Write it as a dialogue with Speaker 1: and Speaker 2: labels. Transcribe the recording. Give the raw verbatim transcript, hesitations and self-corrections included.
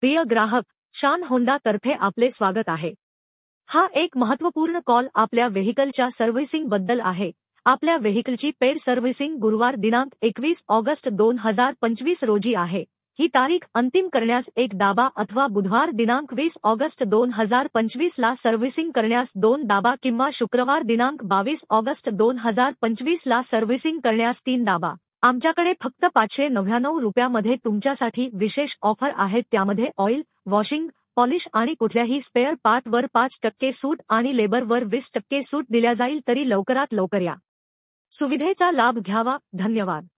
Speaker 1: प्रिय ग्राहक, शान होंडा तर्फे आपले स्वागत आहे। हा एक महत्त्वपूर्ण कॉल आपल्या व्हेइकलच्या सर्व्हिसिंग बद्दल आहे। आपल्या व्हेइकलची पेड सर्व्हिसिंग गुरुवार दिनांक एकवीस ऑगस्ट दोन हजार पंचवीस रोजी आहे। ही तारीख अंतिम करण्यास एक दाबा अथवा बुधवार दिनांक वीस ऑगस्ट दोन हजार पंचवीस ला सर्व्हिसिंग करण्यास दोन दाबा किंवा शुक्रवार दिनांक बावीस ऑगस्ट दोन हजार पंचवीस ला सर्व्हिसिंग करण्यास तीन दाबा। आमच्याकडे फक्त पाचशे नव्याण्णव रुपयामध्ये तुमच्यासाठी विशेष ऑफर आहेत, त्यामध्ये ऑइल, वॉशिंग, पॉलिश आणि कुठल्याही स्पेअर पार्टवर पाच टक्के सूट आणि लेबरवर वीस टक्के सूट दिल्या जाईल, तरी लवकरात लवकर या सुविधेचा लाभ घ्यावा। धन्यवाद।